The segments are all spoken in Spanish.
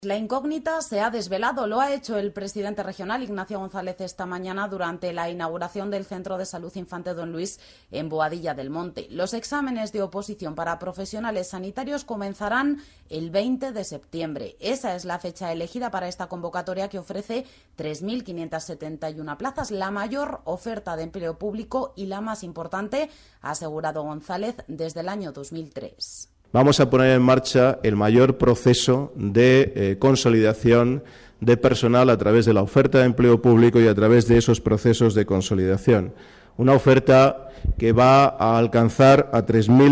La incógnita se ha desvelado, lo ha hecho el presidente regional Ignacio González esta mañana durante la inauguración del Centro de Salud Infante Don Luis en Boadilla del Monte. Los exámenes de oposición para profesionales sanitarios comenzarán el 20 de septiembre. Esa es la fecha elegida para esta convocatoria que ofrece 3.571 plazas, la mayor oferta de empleo público y la más importante, ha asegurado González, desde el año 2003. Vamos a poner en marcha el mayor proceso de consolidación de personal a través de la oferta de empleo público y a través de esos procesos de consolidación. Una oferta que va a alcanzar a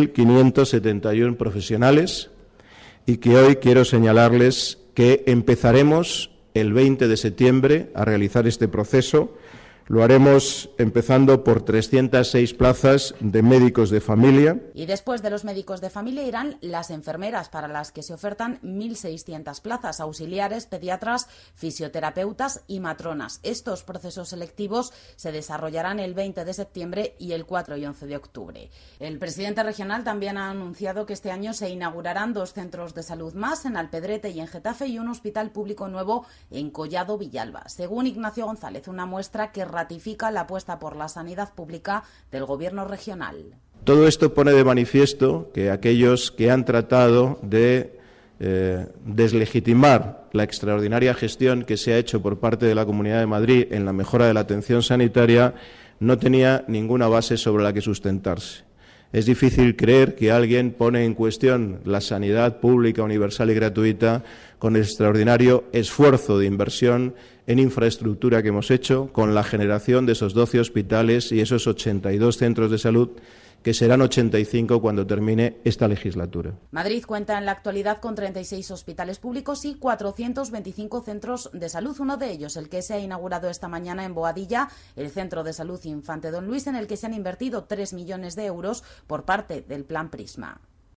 3.571 profesionales y que hoy quiero señalarles que empezaremos el 20 de septiembre a realizar este proceso. Lo haremos empezando por 306 plazas de médicos de familia. Y después de los médicos de familia irán las enfermeras, para las que se ofertan 1.600 plazas, auxiliares, pediatras, fisioterapeutas y matronas. Estos procesos selectivos se desarrollarán el 20 de septiembre y el 4 y 11 de octubre. El presidente regional también ha anunciado que este año se inaugurarán 2 centros de salud más, en Alpedrete y en Getafe, y un hospital público nuevo en Collado Villalba. Según Ignacio González, una muestra que ratifica la apuesta por la sanidad pública del Gobierno regional. Todo esto pone de manifiesto que aquellos que han tratado de deslegitimar la extraordinaria gestión que se ha hecho por parte de la Comunidad de Madrid en la mejora de la atención sanitaria no tenía ninguna base sobre la que sustentarse. Es difícil creer que alguien pone en cuestión la sanidad pública, universal y gratuita con el extraordinario esfuerzo de inversión en infraestructura que hemos hecho, con la generación de esos 12 hospitales y esos 82 centros de salud, que serán 85 cuando termine esta legislatura. Madrid cuenta en la actualidad con 36 hospitales públicos y 425 centros de salud. Uno de ellos, el que se ha inaugurado esta mañana en Boadilla, el Centro de Salud Infante Don Luis, en el que se han invertido 3 millones de euros por parte del Plan Prisma.